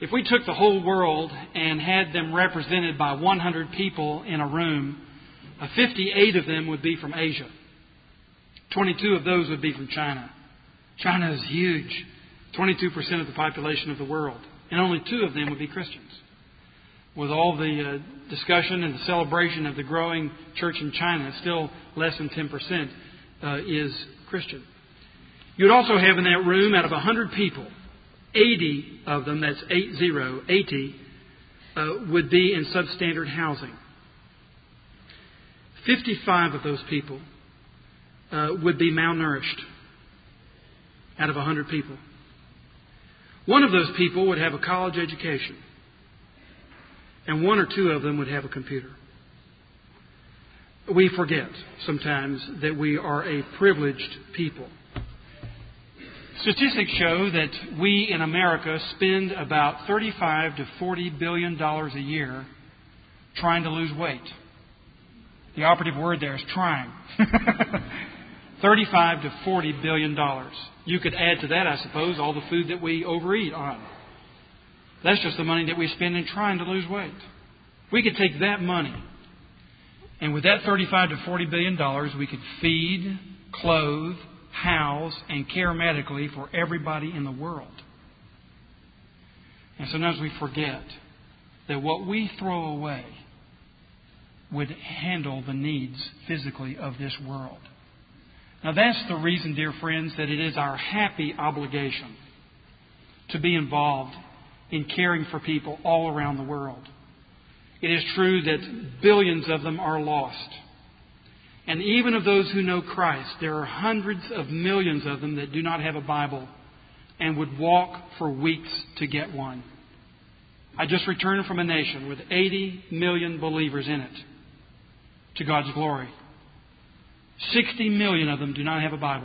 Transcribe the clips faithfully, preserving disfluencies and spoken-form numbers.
If we took the whole world and had them represented by one hundred people in a room, uh, fifty-eight of them would be from Asia. twenty-two of those would be from China. China is huge. twenty-two percent of the population of the world. And only two of them would be Christians. With all the uh, discussion and the celebration of the growing church in China, still less than ten percent uh, is Christian. You would also have in that room, out of one hundred people, eighty of them, that's eight zero, eighty, uh, would be in substandard housing. fifty-five of those people uh, would be malnourished out of one hundred people. One of those people would have a college education, and one or two of them would have a computer. We forget sometimes that we are a privileged people. Statistics show that we in America spend about thirty-five to forty billion dollars a year trying to lose weight. The operative word there is trying. thirty-five to forty billion dollars. You could add to that, I suppose, all the food that we overeat on. That's just the money that we spend in trying to lose weight. We could take that money, and with that thirty-five to forty billion dollars, we could feed, clothe, house, and care medically for everybody in the world. And sometimes we forget that what we throw away would handle the needs physically of this world. Now that's the reason, dear friends, that it is our happy obligation to be involved in caring for people all around the world. It is true that billions of them are lost. And even of those who know Christ, there are hundreds of millions of them that do not have a Bible and would walk for weeks to get one. I just returned from a nation with eighty million believers in it, to God's glory. sixty million of them do not have a Bible.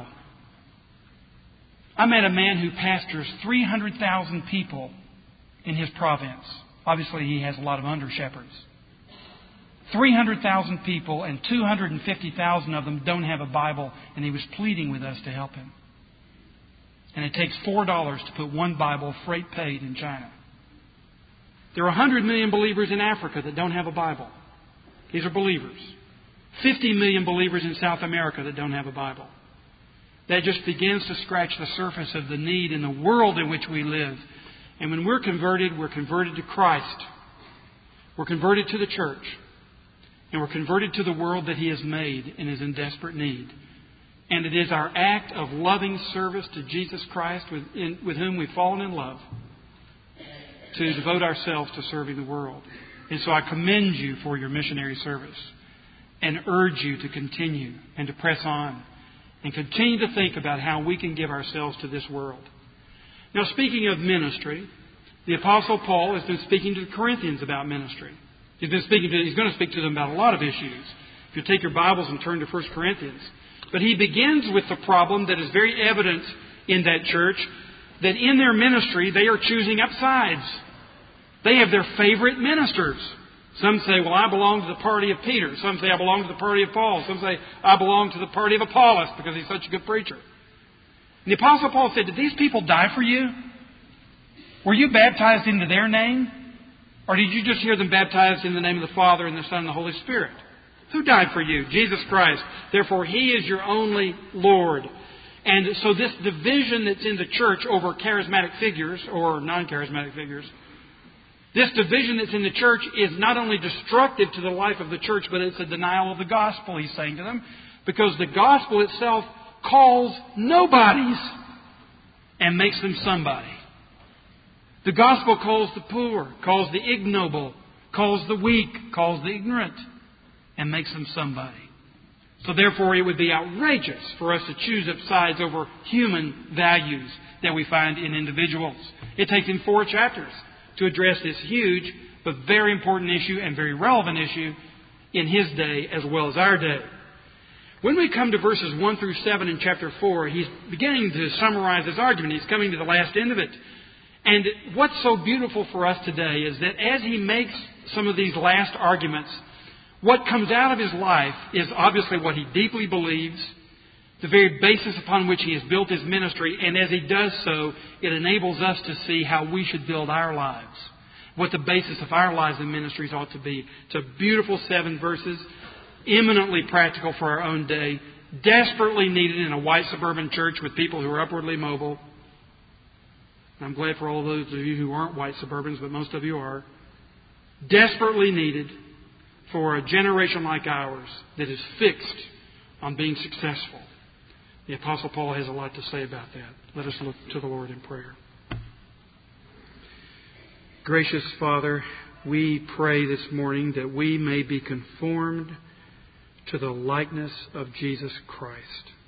I met a man who pastors three hundred thousand people in his province. Obviously, he has a lot of under-shepherds. three hundred thousand people, and two hundred fifty thousand of them don't have a Bible, and he was pleading with us to help him. And it takes four dollars to put one Bible, freight paid, in China. There are one hundred million believers in Africa that don't have a Bible. These are believers. fifty million believers in South America that don't have a Bible. That just begins to scratch the surface of the need in the world in which we live. And when we're converted, we're converted to Christ. We're converted to the church. And we're converted to the world that He has made and is in desperate need. And it is our act of loving service to Jesus Christ, with, in, with whom we've fallen in love, to devote ourselves to serving the world. And so I commend you for your missionary service and urge you to continue and to press on and continue to think about how we can give ourselves to this world. Now, speaking of ministry, the Apostle Paul has been speaking to the Corinthians about ministry. He's been speaking to, he's going to speak to them about a lot of issues. If you take your Bibles and turn to First Corinthians. But he begins with the problem that is very evident in that church, that in their ministry they are choosing up sides. They have their favorite ministers. Some say, well, I belong to the party of Peter. Some say, I belong to the party of Paul. Some say, I belong to the party of Apollos because he's such a good preacher. And the Apostle Paul said, did these people die for you? Were you baptized into their name? Or did you just hear them baptized in the name of the Father and the Son and the Holy Spirit? Who died for you? Jesus Christ. Therefore, He is your only Lord. And so this division that's in the church over charismatic figures or non-charismatic figures, this division that's in the church is not only destructive to the life of the church, but it's a denial of the gospel, he's saying to them. Because the gospel itself calls nobodies and makes them somebody. The gospel calls the poor, calls the ignoble, calls the weak, calls the ignorant, and makes them somebody. So therefore it would be outrageous for us to choose up sides over human values that we find in individuals. It takes him four chapters to address this huge but very important issue and very relevant issue in his day as well as our day. When we come to verses one through seven in chapter four, he's beginning to summarize his argument. He's coming to the last end of it. And what's so beautiful for us today is that as he makes some of these last arguments, what comes out of his life is obviously what he deeply believes, the very basis upon which He has built His ministry. And as He does so, it enables us to see how we should build our lives, what the basis of our lives and ministries ought to be. It's a beautiful seven verses, eminently practical for our own day, desperately needed in a white suburban church with people who are upwardly mobile. I'm glad for all those of you who aren't white suburbans, but most of you are. Desperately needed for a generation like ours that is fixed on being successful. The Apostle Paul has a lot to say about that. Let us look to the Lord in prayer. Gracious Father, we pray this morning that we may be conformed to the likeness of Jesus Christ.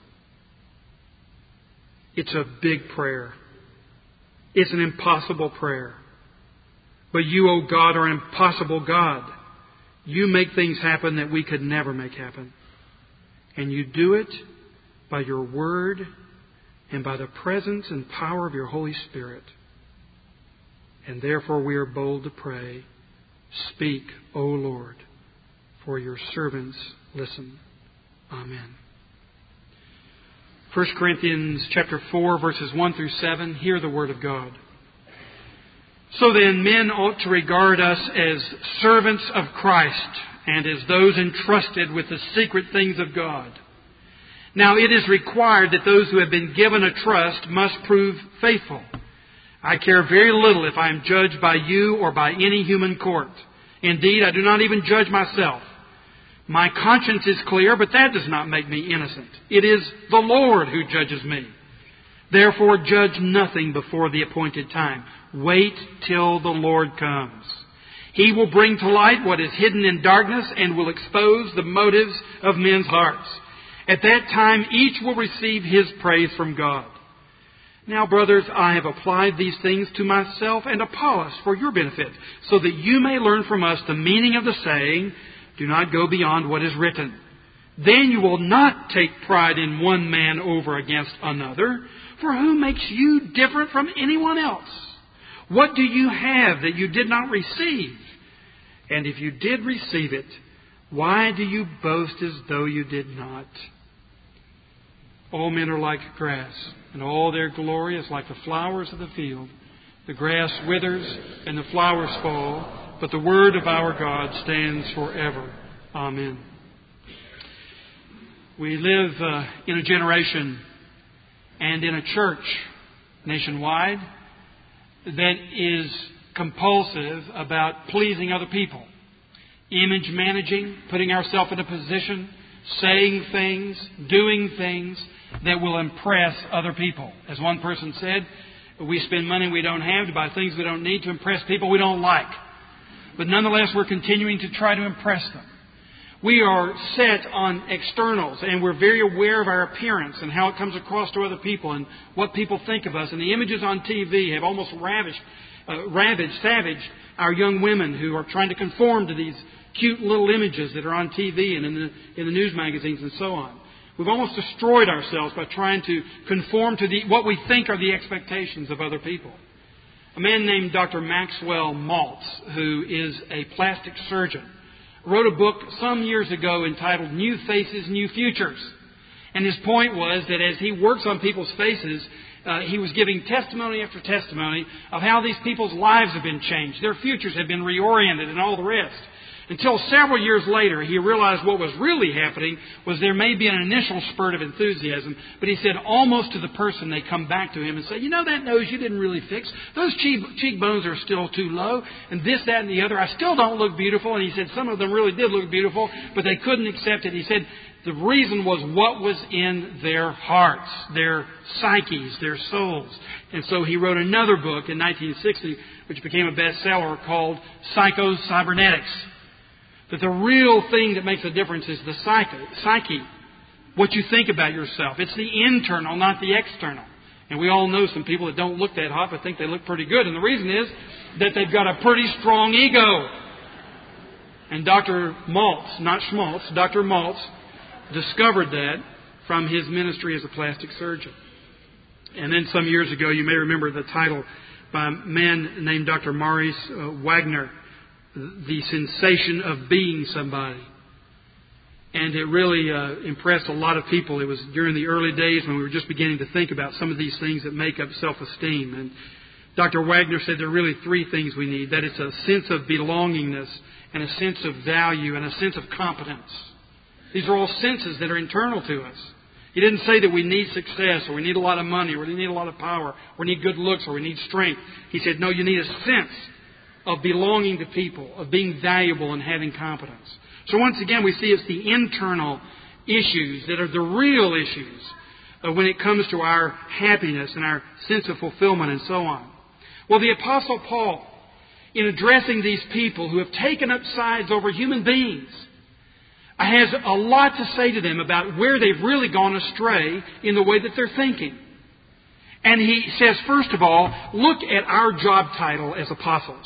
It's a big prayer. It's an impossible prayer. But You, O God, are an impossible God. You make things happen that we could never make happen. And You do it by Your Word and by the presence and power of Your Holy Spirit. And therefore we are bold to pray, speak, O Lord, for Your servants listen. Amen. First Corinthians chapter four, verses one through seven. Hear the Word of God. So then, men ought to regard us as servants of Christ and as those entrusted with the secret things of God. Now it is required that those who have been given a trust must prove faithful. I care very little if I am judged by you or by any human court. Indeed, I do not even judge myself. My conscience is clear, but that does not make me innocent. It is the Lord who judges me. Therefore, judge nothing before the appointed time. Wait till the Lord comes. He will bring to light what is hidden in darkness and will expose the motives of men's hearts. At that time, each will receive his praise from God. Now, brothers, I have applied these things to myself and Apollos for your benefit, so that you may learn from us the meaning of the saying, do not go beyond what is written. Then you will not take pride in one man over against another, for who makes you different from anyone else? What do you have that you did not receive? And if you did receive it, why do you boast as though you did not? All men are like grass, and all their glory is like the flowers of the field. The grass withers and the flowers fall, but the word of our God stands forever. Amen. We live uh, in a generation and in a church nationwide that is compulsive about pleasing other people. Image managing, putting ourselves in a position, saying things, doing things that will impress other people. As one person said, we spend money we don't have to buy things we don't need to impress people we don't like. But nonetheless, we're continuing to try to impress them. We are set on externals, and we're very aware of our appearance and how it comes across to other people and what people think of us. And the images on T V have almost ravished, uh, ravaged, savaged our young women who are trying to conform to these cute little images that are on T V and in the, in the news magazines and so on. We've almost destroyed ourselves by trying to conform to the, what we think are the expectations of other people. A man named Doctor Maxwell Maltz, who is a plastic surgeon, wrote a book some years ago entitled New Faces, New Futures. And his point was that as he works on people's faces, uh, he was giving testimony after testimony of how these people's lives have been changed. Their futures have been reoriented and all the rest. Until several years later, he realized what was really happening was there may be an initial spurt of enthusiasm, but he said almost to the person they come back to him and say, you know, that nose you didn't really fix. Those cheek, cheekbones are still too low, and this, that, and the other. I still don't look beautiful. And he said some of them really did look beautiful, but they couldn't accept it. He said the reason was what was in their hearts, their psyches, their souls. And so he wrote another book in nineteen sixty, which became a bestseller, called Psycho-Cybernetics. That the real thing that makes a difference is the psyche, psyche, what you think about yourself. It's the internal, not the external. And we all know some people that don't look that hot but think they look pretty good. And the reason is that they've got a pretty strong ego. And Doctor Maltz, not Schmaltz, Doctor Maltz discovered that from his ministry as a plastic surgeon. And then some years ago, you may remember the title by a man named Doctor Maurice uh, Wagner, The Sensation of Being Somebody. And it really uh, impressed a lot of people. It was during the early days when we were just beginning to think about some of these things that make up self-esteem. And Doctor Wagner said there are really three things we need. That it's a sense of belongingness and a sense of value and a sense of competence. These are all senses that are internal to us. He didn't say that we need success or we need a lot of money or we need a lot of power or we need good looks or we need strength. He said, no, you need a sense of belonging to people, of being valuable and having competence. So once again, we see it's the internal issues that are the real issues uh, when it comes to our happiness and our sense of fulfillment and so on. Well, the Apostle Paul, in addressing these people who have taken up sides over human beings, has a lot to say to them about where they've really gone astray in the way that they're thinking. And he says, first of all, look at our job title as apostles.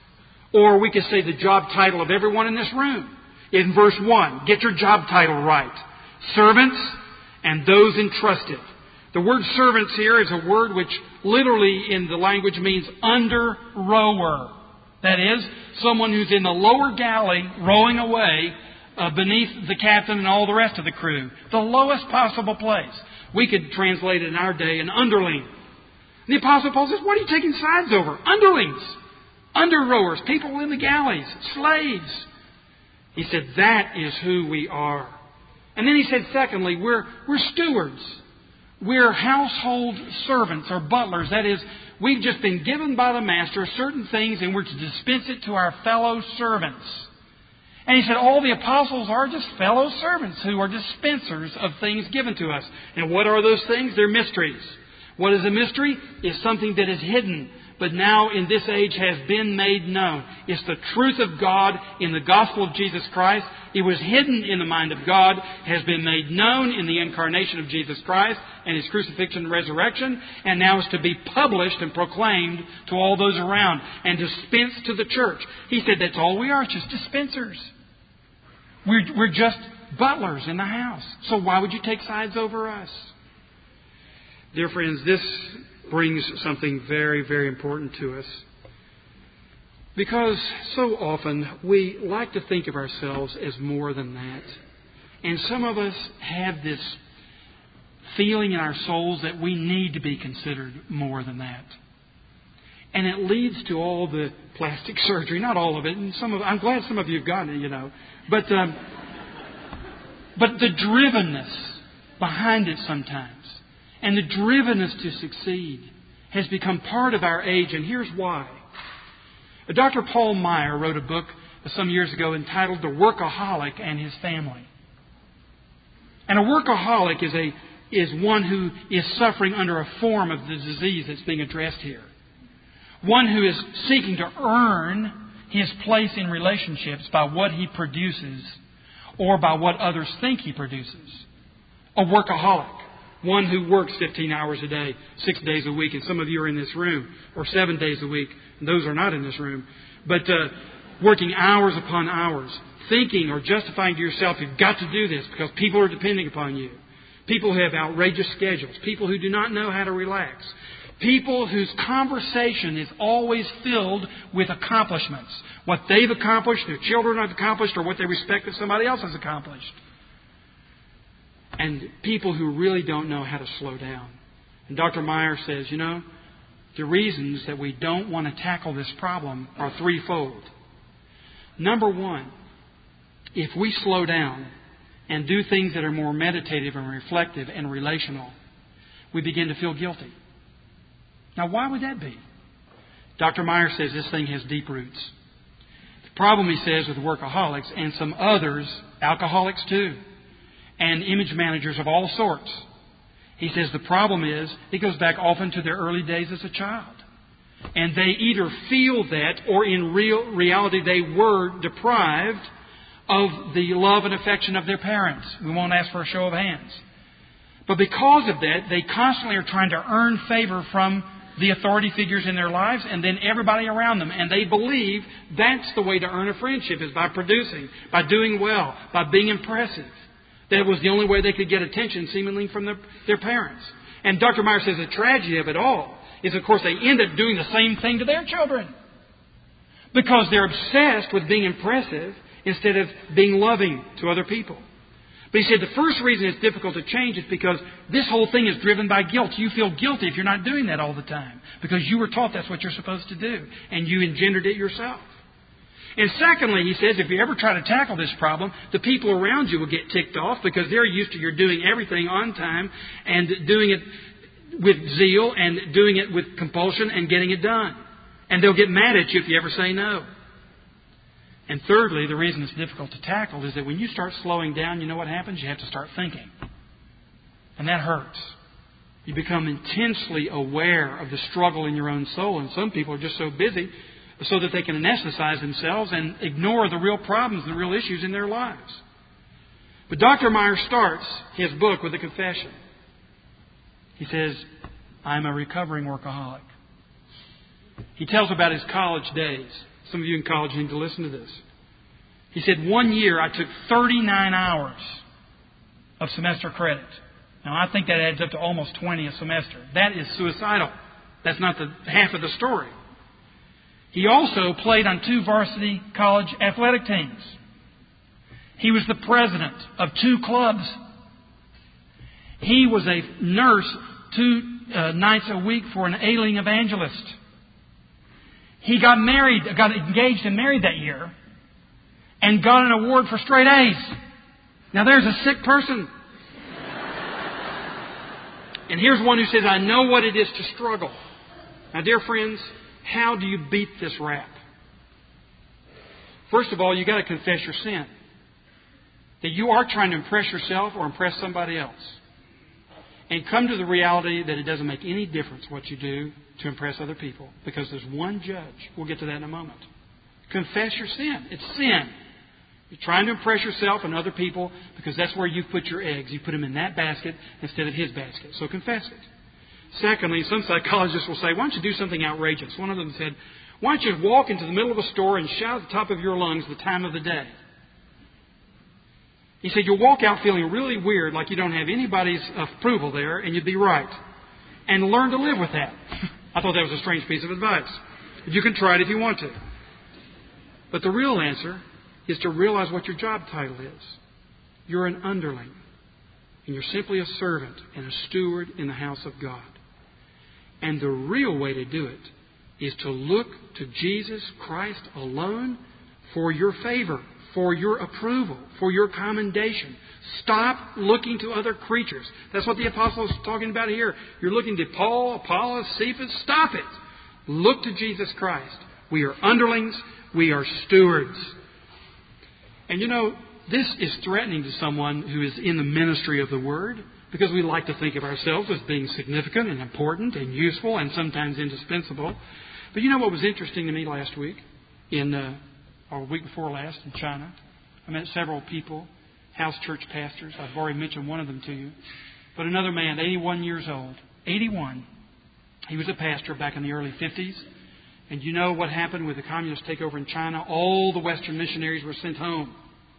Or we could say the job title of everyone in this room. In verse one, get your job title right. Servants and those entrusted. The word servants here is a word which literally in the language means under rower. That is, someone who's in the lower galley rowing away uh, beneath the captain and all the rest of the crew. The lowest possible place. We could translate it in our day, an underling. The Apostle Paul says, what are you taking sides over? Underlings. Under rowers. People in the galleys. Slaves. He said, that is who we are. And then he said, secondly, we're, we're stewards. We're household servants or butlers. That is, we've just been given by the Master certain things and we're to dispense it to our fellow servants. And he said, all the apostles are just fellow servants who are dispensers of things given to us. And what are those things? They're mysteries. What is a mystery? It's something that is hidden, but now in this age has been made known. It's the truth of God in the gospel of Jesus Christ. It was hidden in the mind of God, has been made known in the incarnation of Jesus Christ and His crucifixion and resurrection, and now is to be published and proclaimed to all those around and dispensed to the church. He said that's all we are, just dispensers. We're, we're just butlers in the house. So why would you take sides over us? Dear friends, this brings something very, very important to us. Because so often we like to think of ourselves as more than that. And some of us have this feeling in our souls that we need to be considered more than that. And it leads to all the plastic surgery, not all of it. And some of I'm glad some of you have gotten it, you know. But um, but the drivenness behind it sometimes, and the drivenness to succeed, has become part of our age. And here's why. Doctor Paul Meyer wrote a book some years ago entitled The Workaholic and His Family. And a workaholic is a is one who is suffering under a form of the disease that's being addressed here. One who is seeking to earn his place in relationships by what he produces or by what others think he produces. A workaholic. One who works fifteen hours a day, six days a week. And some of you are in this room. Or seven days a week. And those are not in this room. But uh, working hours upon hours. Thinking or justifying to yourself, you've got to do this because people are depending upon you. People who have outrageous schedules. People who do not know how to relax. People whose conversation is always filled with accomplishments. What they've accomplished, their children have accomplished, or what they respect that somebody else has accomplished. And people who really don't know how to slow down. And Doctor Meyer says, you know, the reasons that we don't want to tackle this problem are threefold. Number one, if we slow down and do things that are more meditative and reflective and relational, we begin to feel guilty. Now, why would that be? Doctor Meyer says this thing has deep roots. The problem, he says, with workaholics and some others, alcoholics too, and image managers of all sorts, he says the problem is it goes back often to their early days as a child. And they either feel that or in real reality they were deprived of the love and affection of their parents. We won't ask for a show of hands. But because of that, they constantly are trying to earn favor from the authority figures in their lives and then everybody around them. And they believe that's the way to earn a friendship, is by producing, by doing well, by being impressive. That was the only way they could get attention seemingly from their, their parents. And Doctor Meyer says the tragedy of it all is, of course, they end up doing the same thing to their children. Because they're obsessed with being impressive instead of being loving to other people. But he said the first reason it's difficult to change is because this whole thing is driven by guilt. You feel guilty if you're not doing that all the time because you were taught that's what you're supposed to do and you engendered it yourself. And secondly, he says, if you ever try to tackle this problem, the people around you will get ticked off because they're used to your doing everything on time and doing it with zeal and doing it with compulsion and getting it done. And they'll get mad at you if you ever say no. And thirdly, the reason it's difficult to tackle is that when you start slowing down, you know what happens? You have to start thinking. And that hurts. You become intensely aware of the struggle in your own soul. And some people are just so busy so that they can anesthetize themselves and ignore the real problems and the real issues in their lives. But Doctor Meyer starts his book with a confession. He says, I'm a recovering workaholic. He tells about his college days. Some of you in college need to listen to this. He said, one year I took thirty-nine hours of semester credit. Now, I think that adds up to almost twenty a semester. That is suicidal. That's not the half of the story. He also played on two varsity college athletic teams. He was the president of two clubs. He was a nurse two uh, nights a week for an ailing evangelist. He got married, got engaged and married that year and got an award for straight A's. Now there's a sick person. And here's one who says, I know what it is to struggle. Now, dear friends, how do you beat this rap? First of all, you've got to confess your sin. That you are trying to impress yourself or impress somebody else. And come to the reality that it doesn't make any difference what you do to impress other people. Because there's one judge. We'll get to that in a moment. Confess your sin. It's sin. You're trying to impress yourself and other people because that's where you put your eggs. You put them in that basket instead of his basket. So confess it. Secondly, some psychologists will say, why don't you do something outrageous? One of them said, why don't you walk into the middle of a store and shout at the top of your lungs the time of the day? He said, you'll walk out feeling really weird, like you don't have anybody's approval there, and you'd be right. And learn to live with that. I thought that was a strange piece of advice. But you can try it if you want to. But the real answer is to realize what your job title is. You're an underling. And you're simply a servant and a steward in the house of God. And the real way to do it is to look to Jesus Christ alone for your favor, for your approval, for your commendation. Stop looking to other creatures. That's what the apostle is talking about here. You're looking to Paul, Apollos, Cephas. Stop it. Look to Jesus Christ. We are underlings. We are stewards. And you know, this is threatening to someone who is in the ministry of the Word, because we like to think of ourselves as being significant and important and useful and sometimes indispensable. But you know what was interesting to me last week, in uh, or week before last in China? I met several people, house church pastors. I've already mentioned one of them to you. But another man, eighty-one years old, eighty-one. He was a pastor back in the early fifties. And you know what happened with the communist takeover in China? All the Western missionaries were sent home.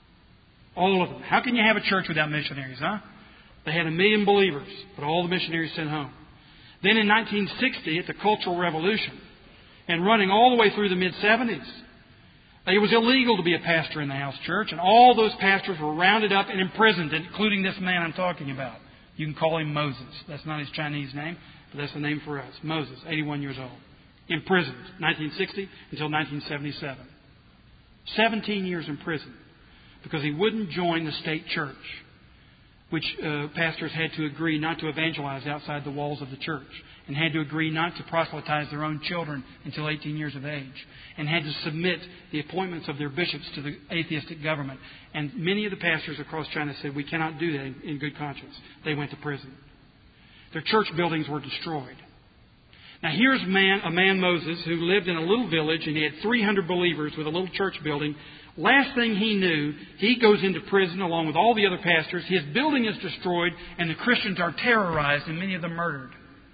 All of them. How can you have a church without missionaries, huh? They had a million believers, but all the missionaries sent home. Then in nineteen sixty, at the Cultural Revolution, and running all the way through the mid-seventies, it was illegal to be a pastor in the house church, and all those pastors were rounded up and imprisoned, including this man I'm talking about. You can call him Moses. That's not his Chinese name, but that's the name for us. Moses, eighty-one years old. Imprisoned, nineteen sixty until nineteen seventy-seven. seventeen years in prison because he wouldn't join the state church, which uh, pastors had to agree not to evangelize outside the walls of the church, and had to agree not to proselytize their own children until eighteen years of age, and had to submit the appointments of their bishops to the atheistic government. And many of the pastors across China said, we cannot do that in, in good conscience. They went to prison. Their church buildings were destroyed. Now here's man, a man, Moses, who lived in a little village, and he had three hundred believers with a little church building. Last thing he knew, he goes into prison along with all the other pastors. His building is destroyed, and the Christians are terrorized, and many of them murdered.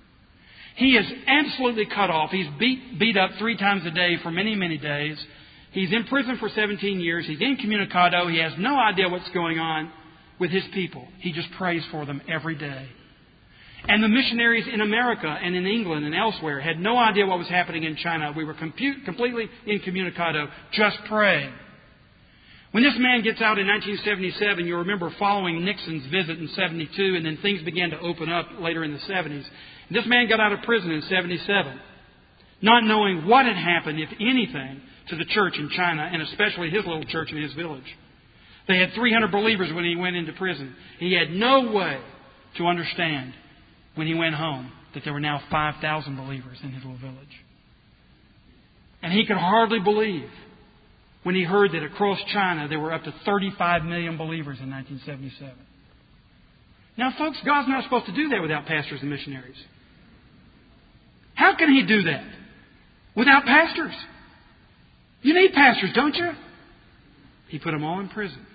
He is absolutely cut off. He's beat, beat up three times a day for many, many days. He's in prison for seventeen years. He's incommunicado. He has no idea what's going on with his people. He just prays for them every day. And the missionaries in America and in England and elsewhere had no idea what was happening in China. We were compute, completely incommunicado, just praying. When this man gets out in nineteen seventy-seven, you'll remember following Nixon's visit in seventy-two, and then things began to open up later in the seventies. And this man got out of prison in seventy-seven, not knowing what had happened, if anything, to the church in China, and especially his little church in his village. They had three hundred believers when he went into prison. He had no way to understand when he went home that there were now five thousand believers in his little village. And he could hardly believe when he heard that across China there were up to thirty-five million believers in nineteen seventy-seven. Now, folks, God's not supposed to do that without pastors and missionaries. How can He do that without pastors? You need pastors, don't you? He put them all in prison.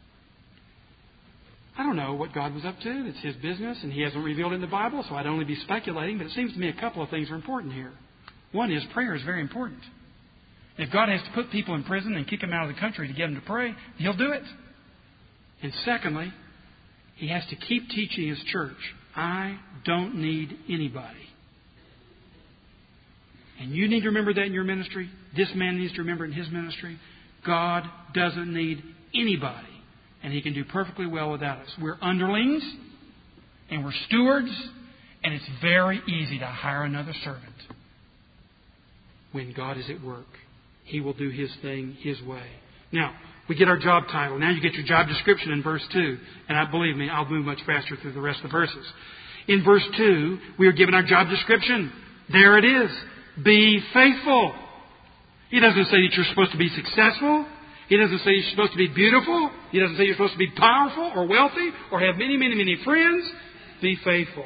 I don't know what God was up to. It's His business, and He hasn't revealed it in the Bible, so I'd only be speculating. But it seems to me a couple of things are important here. One is prayer is very important. If God has to put people in prison and kick them out of the country to get them to pray, He'll do it. And secondly, He has to keep teaching His church, I don't need anybody. And you need to remember that in your ministry. This man needs to remember in his ministry. God doesn't need anybody. And He can do perfectly well without us. We're underlings and we're stewards. And it's very easy to hire another servant. When God is at work, He will do His thing His way. Now, we get our job title. Now you get your job description in verse two. And I believe me, I'll move much faster through the rest of the verses. In verse two, we are given our job description. There it is. Be faithful. He doesn't say that you're supposed to be successful. He doesn't say you're supposed to be beautiful. He doesn't say you're supposed to be powerful or wealthy or have many, many, many friends. Be faithful.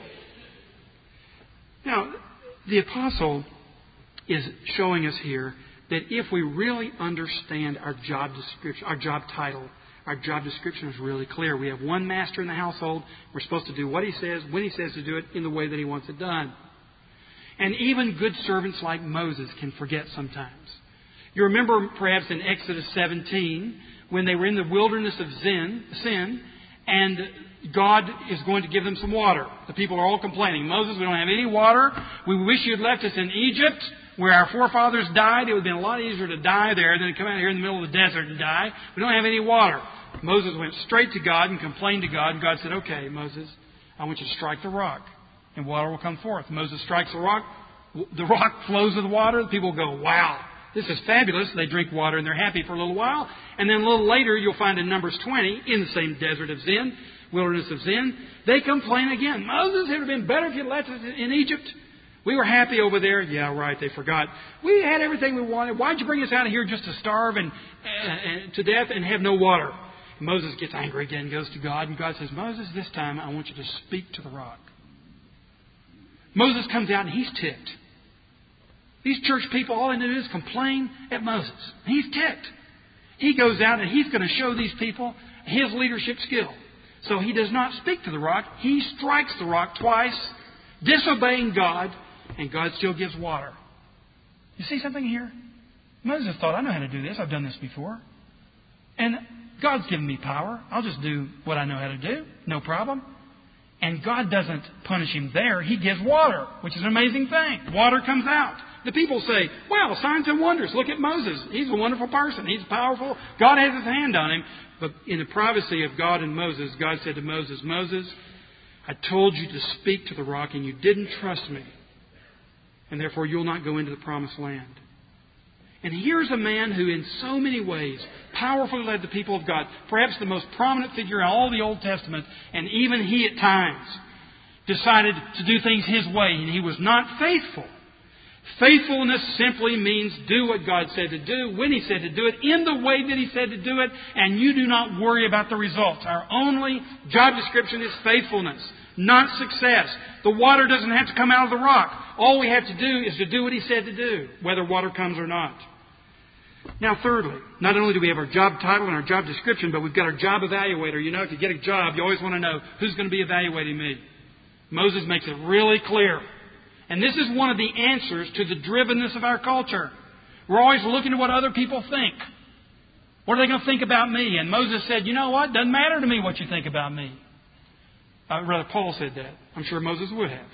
Now, the apostle is showing us here that if we really understand our job description, our job title, our job description is really clear. We have one master in the household. We're supposed to do what he says, when he says to do it, in the way that he wants it done. And even good servants like Moses can forget sometimes. You remember perhaps in Exodus seventeen, when they were in the wilderness of sin, sin, and God is going to give them some water. The people are all complaining. Moses, we don't have any water. We wish you had left us in Egypt, where our forefathers died. It would have been a lot easier to die there than to come out here in the middle of the desert and die. We don't have any water. Moses went straight to God and complained to God. And God said, okay, Moses, I want you to strike the rock, and water will come forth. Moses strikes the rock. The rock flows with water. The people go, wow, this is fabulous. They drink water and they're happy for a little while. And then a little later, you'll find in Numbers twenty, in the same desert of Zin, wilderness of Zin, they complain again. Moses, it would have been better if you left us in Egypt. We were happy over there. Yeah, right, they forgot. We had everything we wanted. Why'd you bring us out of here just to starve and, and to death and have no water? And Moses gets angry again, goes to God, and God says, Moses, this time I want you to speak to the rock. Moses comes out and he's ticked. These church people, all they do is complain at Moses. He's ticked. He goes out and he's going to show these people his leadership skill. So he does not speak to the rock. He strikes the rock twice, disobeying God, and God still gives water. You see something here? Moses thought, I know how to do this. I've done this before. And God's given me power. I'll just do what I know how to do. No problem. And God doesn't punish him there. He gives water, which is an amazing thing. Water comes out. The people say, well, signs and wonders. Look at Moses. He's a wonderful person. He's powerful. God has His hand on him. But in the privacy of God and Moses, God said to Moses, Moses, I told you to speak to the rock and you didn't trust me. And therefore you'll not go into the promised land. And here's a man who in so many ways powerfully led the people of God. Perhaps the most prominent figure in all the Old Testament. And even he at times decided to do things his way. And he was not faithful. Faithfulness simply means do what God said to do, when He said to do it, in the way that He said to do it, and you do not worry about the results. Our only job description is faithfulness, not success. The water doesn't have to come out of the rock. All we have to do is to do what He said to do, whether water comes or not. Now, thirdly, not only do we have our job title and our job description, but we've got our job evaluator. You know, if you get a job, you always want to know who's going to be evaluating me. Moses makes it really clear. And this is one of the answers to the drivenness of our culture. We're always looking at what other people think. What are they going to think about me? And Moses said, you know what? Doesn't matter to me what you think about me. Uh, rather, Paul said that. I'm sure Moses would have.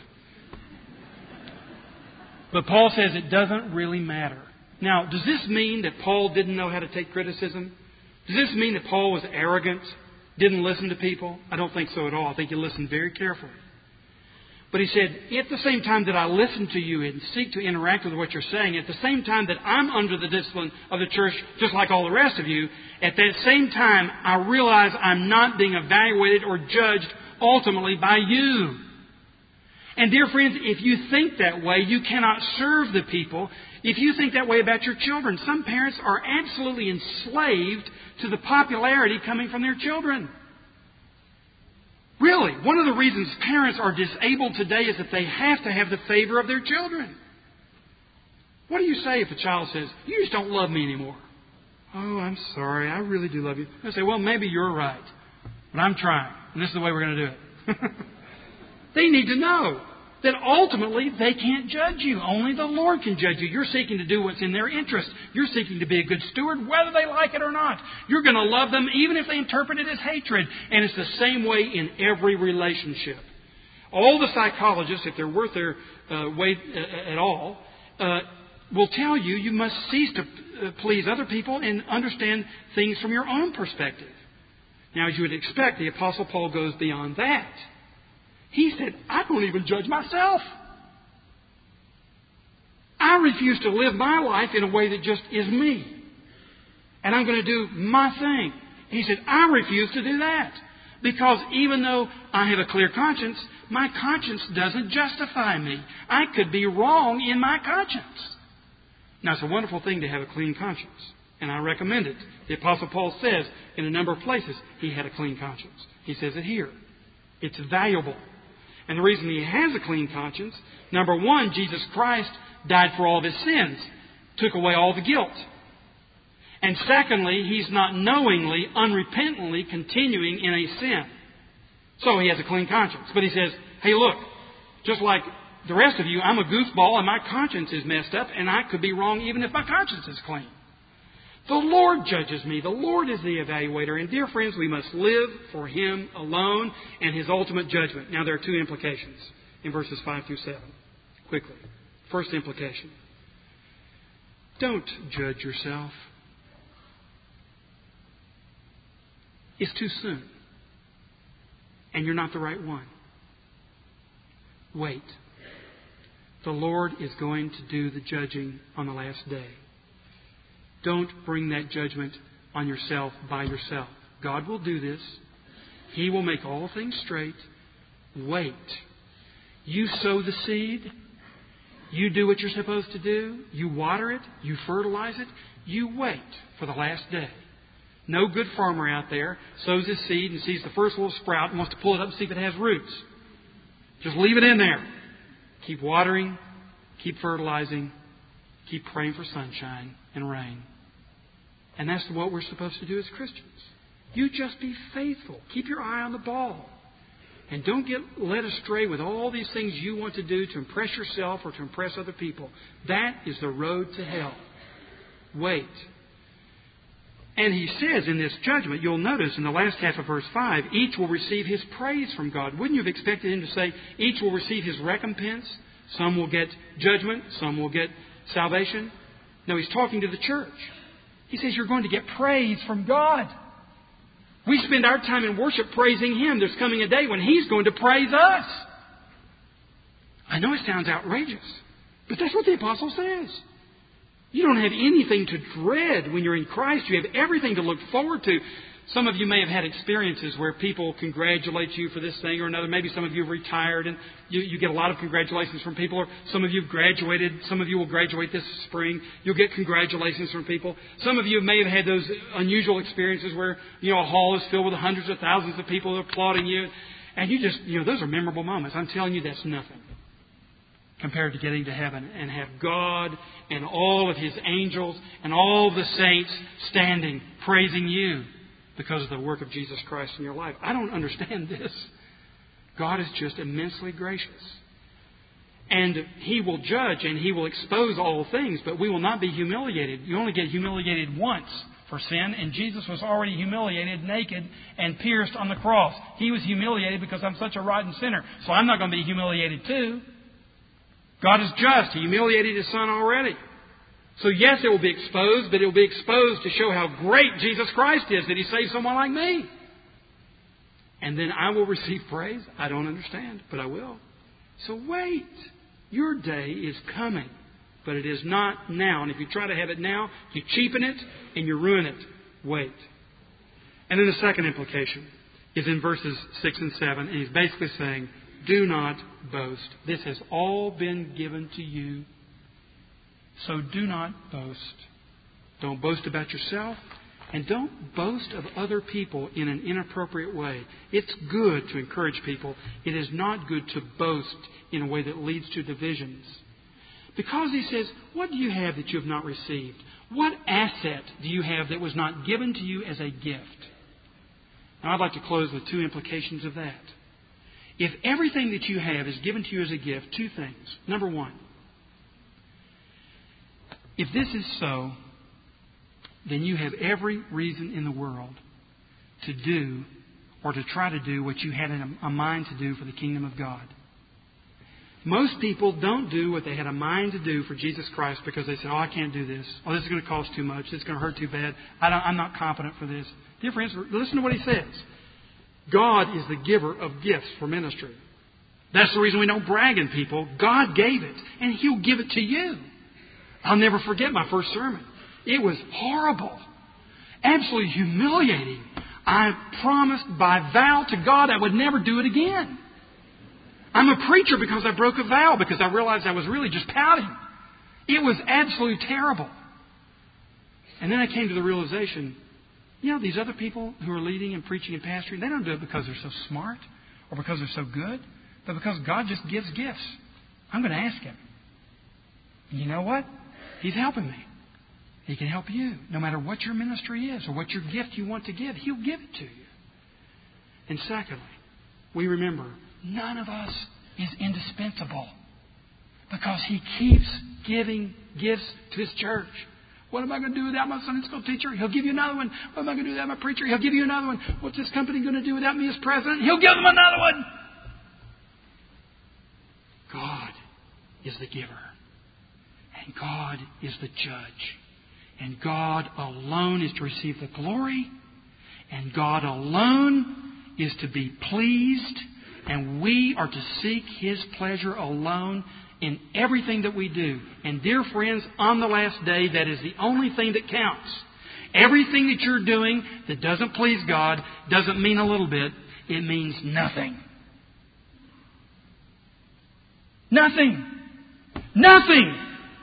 But Paul says it doesn't really matter. Now, does this mean that Paul didn't know how to take criticism? Does this mean that Paul was arrogant, didn't listen to people? I don't think so at all. I think he listened very carefully. But he said, at the same time that I listen to you and seek to interact with what you're saying, at the same time that I'm under the discipline of the church, just like all the rest of you, at that same time, I realize I'm not being evaluated or judged ultimately by you. And dear friends, if you think that way, you cannot serve the people. If you think that way about your children, some parents are absolutely enslaved to the popularity coming from their children. Really, one of the reasons parents are disabled today is that they have to have the favor of their children. What do you say if a child says, "You just don't love me anymore"? "Oh, I'm sorry, I really do love you." I say, "Well, maybe you're right, but I'm trying, and this is the way we're going to do it." They need to know that ultimately they can't judge you. Only the Lord can judge you. You're seeking to do what's in their interest. You're seeking to be a good steward, whether they like it or not. You're going to love them even if they interpret it as hatred. And it's the same way in every relationship. All the psychologists, if they're worth their uh, weight uh, at all, uh, will tell you you must cease to uh, please other people and understand things from your own perspective. Now, as you would expect, the Apostle Paul goes beyond that. He said, I don't even judge myself. I refuse to live my life in a way that just is me. And I'm going to do my thing. He said, I refuse to do that. Because even though I have a clear conscience, my conscience doesn't justify me. I could be wrong in my conscience. Now, it's a wonderful thing to have a clean conscience. And I recommend it. The Apostle Paul says in a number of places he had a clean conscience. He says it here. It's valuable. And the reason he has a clean conscience, number one, Jesus Christ died for all of his sins, took away all the guilt. And secondly, he's not knowingly, unrepentantly continuing in a sin. So he has a clean conscience. But he says, hey, look, just like the rest of you, I'm a goofball and my conscience is messed up and I could be wrong even if my conscience is clean. The Lord judges me. The Lord is the evaluator. And dear friends, we must live for Him alone and His ultimate judgment. Now there are two implications in verses five through seven. Quickly. First implication. Don't judge yourself. It's too soon. And you're not the right one. Wait. The Lord is going to do the judging on the last day. Don't bring that judgment on yourself by yourself. God will do this. He will make all things straight. Wait. You sow the seed. You do what you're supposed to do. You water it. You fertilize it. You wait for the last day. No good farmer out there sows his seed and sees the first little sprout and wants to pull it up and see if it has roots. Just leave it in there. Keep watering. Keep fertilizing. Keep praying for sunshine and rain. And that's what we're supposed to do as Christians. You just be faithful. Keep your eye on the ball. And don't get led astray with all these things you want to do to impress yourself or to impress other people. That is the road to hell. Wait. And he says in this judgment, you'll notice in the last half of verse five, each will receive his praise from God. Wouldn't you have expected him to say, each will receive his recompense? Some will get judgment. Some will get salvation. No, he's talking to the church. He says you're going to get praise from God. We spend our time in worship praising Him. There's coming a day when He's going to praise us. I know it sounds outrageous, but that's what the apostle says. You don't have anything to dread when you're in Christ. You have everything to look forward to. Some of you may have had experiences where people congratulate you for this thing or another. Maybe some of you have retired and you, you get a lot of congratulations from people. Or some of you have graduated. Some of you will graduate this spring. You'll get congratulations from people. Some of you may have had those unusual experiences where, you know, a hall is filled with hundreds of thousands of people applauding you. And you just, you know, those are memorable moments. I'm telling you, that's nothing compared to getting to heaven and have God and all of His angels and all the saints standing praising you because of the work of Jesus Christ in your life. I don't understand this. God is just immensely gracious. And He will judge and He will expose all things, but we will not be humiliated. You only get humiliated once for sin, and Jesus was already humiliated, naked, and pierced on the cross. He was humiliated because I'm such a rotten sinner, so I'm not going to be humiliated too. God is just. He humiliated His Son already. So yes, it will be exposed, but it will be exposed to show how great Jesus Christ is that He saved someone like me. And then I will receive praise. I don't understand, but I will. So wait. Your day is coming, but it is not now. And if you try to have it now, you cheapen it and you ruin it. Wait. And then the second implication is in verses six and seven. And he's basically saying, do not boast. This has all been given to you. So do not boast. Don't boast about yourself. And don't boast of other people in an inappropriate way. It's good to encourage people. It is not good to boast in a way that leads to divisions. Because he says, what do you have that you have not received? What asset do you have that was not given to you as a gift? Now I'd like to close with two implications of that. If everything that you have is given to you as a gift, two things. Number one, if this is so, then you have every reason in the world to do or to try to do what you had a mind to do for the kingdom of God. Most people don't do what they had a mind to do for Jesus Christ because they say, oh, I can't do this. Oh, this is going to cost too much. This is going to hurt too bad. I don't, I'm not competent for this. Dear friends, listen to what he says. God is the giver of gifts for ministry. That's the reason we don't brag in people. God gave it, and He'll give it to you. I'll never forget my first sermon. It was horrible. Absolutely humiliating. I promised by vow to God I would never do it again. I'm a preacher because I broke a vow, because I realized I was really just pouting. It was absolutely terrible. And then I came to the realization, you know, these other people who are leading and preaching and pastoring, they don't do it because they're so smart or because they're so good, but because God just gives gifts. I'm going to ask Him. And you know what? He's helping me. He can help you. No matter what your ministry is or what your gift you want to give, He'll give it to you. And secondly, we remember, none of us is indispensable because He keeps giving gifts to His church. What am I going to do without my Sunday school teacher? He'll give you another one. What am I going to do without my preacher? He'll give you another one. What's this company going to do without me as president? He'll give them another one. God is the giver. And God is the judge. And God alone is to receive the glory. And God alone is to be pleased. And we are to seek His pleasure alone in everything that we do. And dear friends, on the last day, that is the only thing that counts. Everything that you're doing that doesn't please God doesn't mean a little bit. It means nothing. Nothing. Nothing.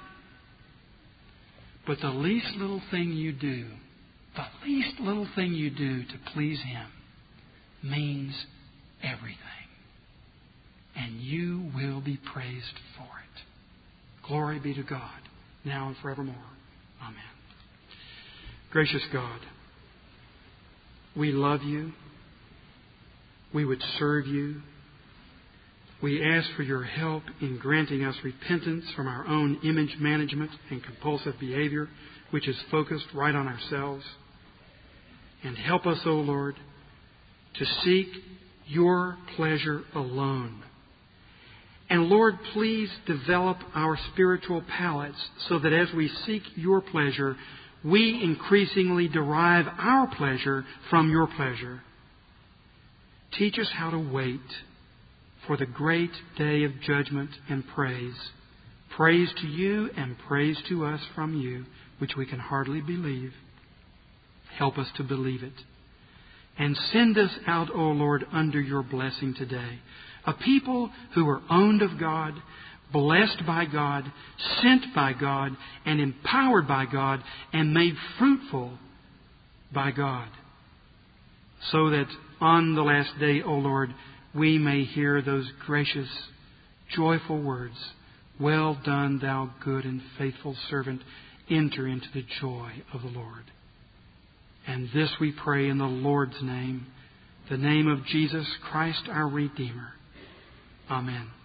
But the least little thing you do, the least little thing you do to please Him means everything. And you will be praised for it. Glory be to God, now and forevermore. Amen. Gracious God, we love You. We would serve You. We ask for Your help in granting us repentance from our own image management and compulsive behavior, which is focused right on ourselves. And help us, O Lord, to seek Your pleasure alone. And Lord, please develop our spiritual palates so that as we seek Your pleasure, we increasingly derive our pleasure from Your pleasure. Teach us how to wait for the great day of judgment and praise. Praise to You and praise to us from You, which we can hardly believe. Help us to believe it. And send us out, O Lord, under Your blessing today. A people who are owned of God, blessed by God, sent by God, and empowered by God, and made fruitful by God. So that on the last day, O Lord, we may hear those gracious, joyful words, well done, thou good and faithful servant, enter into the joy of the Lord. And this we pray in the Lord's name, the name of Jesus Christ our Redeemer. Amen.